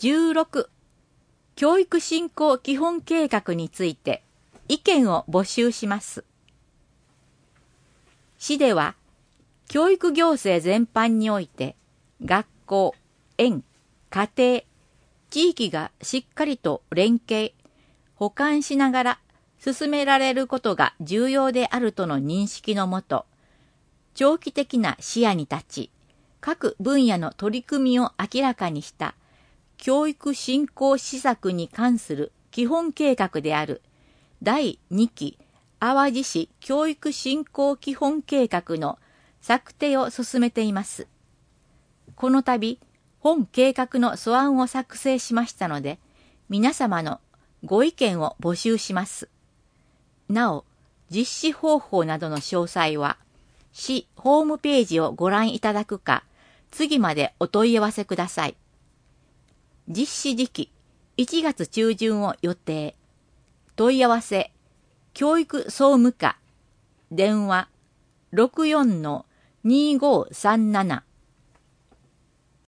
16、教育振興基本計画について意見を募集します。市では、教育行政全般において、学校、園、家庭、地域がしっかりと連携、補完しながら進められることが重要であるとの認識のもと、長期的な視野に立ち、各分野の取り組みを明らかにした教育振興施策に関する基本計画である第2期淡路市教育振興基本計画の策定を進めています。この度、本計画の素案を作成しましたので、皆様のご意見を募集します。なお、実施方法などの詳細は、市ホームページをご覧いただくか、次までお問い合わせください。実施時期、1月中旬を予定。問い合わせ、教育総務課、電話、64-2537